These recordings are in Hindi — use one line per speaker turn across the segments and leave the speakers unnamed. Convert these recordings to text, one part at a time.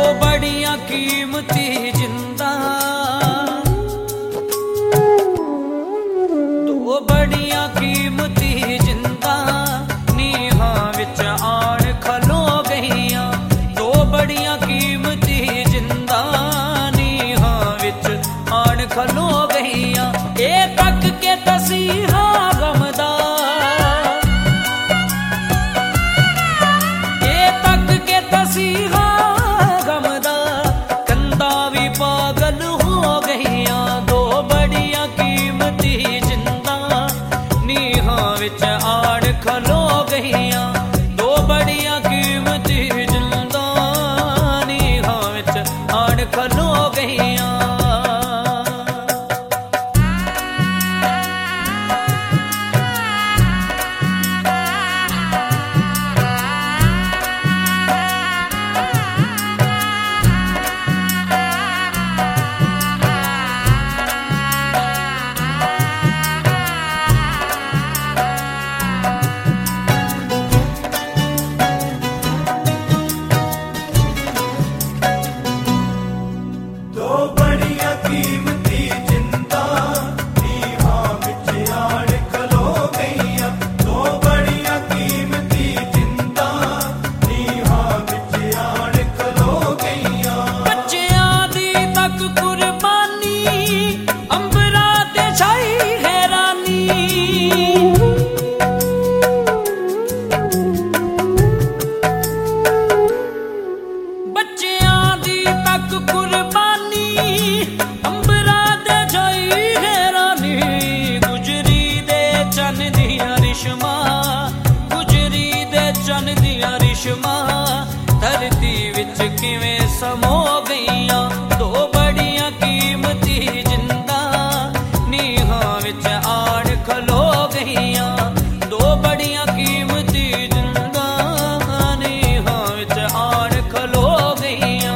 बड़ियां कीमती जिंदा, दो बड़ियां कीमती जिंदा नीहां विच आण खलो गईयां। दो बड़ियां कीमती जिंदा नीहां विच आण खलो गईयां। ए तक के तसीहा गमदा, ए तक के तसीहा गमदा, कंधा भी पागल हो गईयां। दो बड़ियां कीमती जिंदा नीहां विच आड़ खलो गईयां। दो बड़ियां कीमती जिंदा नीहां विच आड़ खलो गईयां। गुजरी दे चन दियां रिश्मा धरती विच किवें समो गईयां। दो बड़ियां कीमती जिंदा नीहां विच आड़ खलो गईयां। दो बड़ियां कीमती जिंदा नीहां विच आड़ खलो गईयां।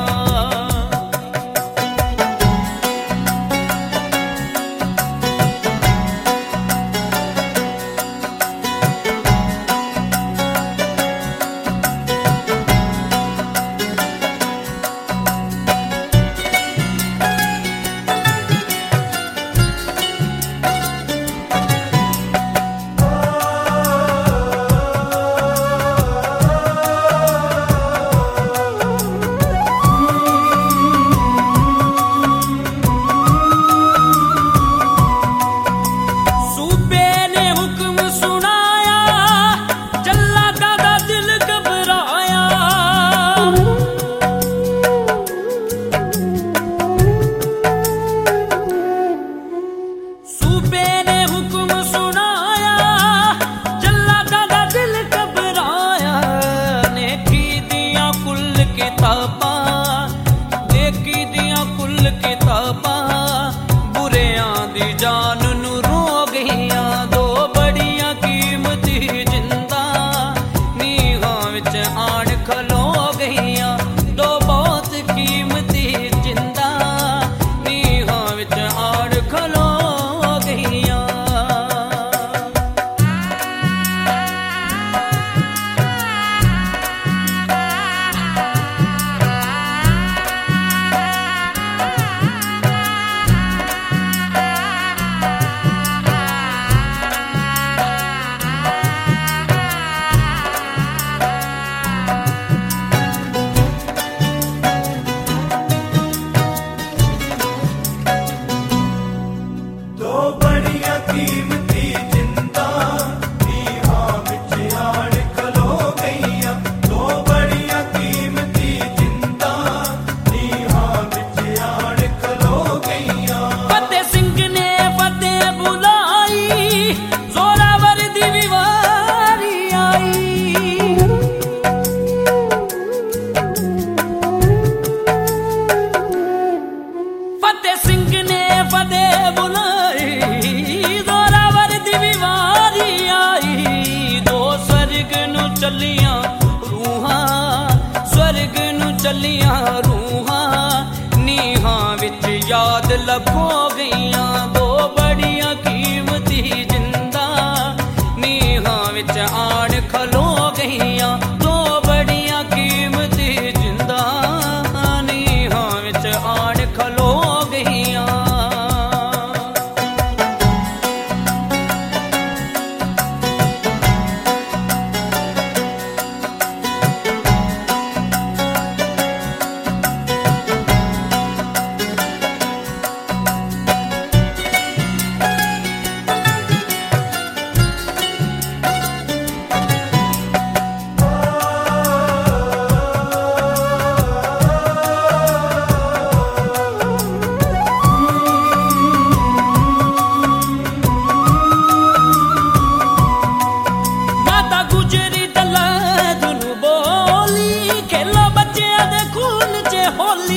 नेकी दियां कुल किताबां बुरियां दी जान नू रो गईयां। दो बड़ियां कीमती जिंदा नीहां विच आड़ खलो गईयां। दो बहुत कीमती जिंदा नीहां विच आड़ खलो गईयां। चलियां रूहां स्वर्ग नू चलियां रूहां नीहां विच याद लखो गईयां। दो बड़ियां कीमती जिंदा नीहां विच आड़ खलो गईयां। दो बड़ियां कीमती जिंदा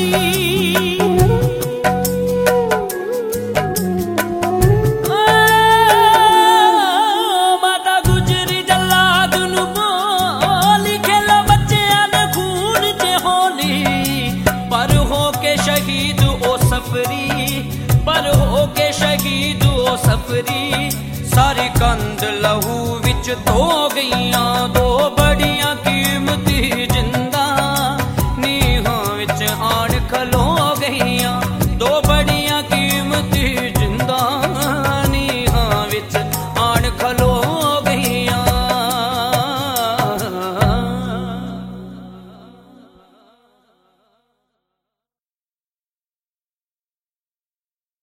माता गुजरी जल्लाद नूं बोली खेलो बच्चियां दे खून च होली पर हो के शहीद ओ सफरी पर हो के शहीद ओ सफरी सारी कंध लहू विच धो गईयां दो बड़ियां कीमती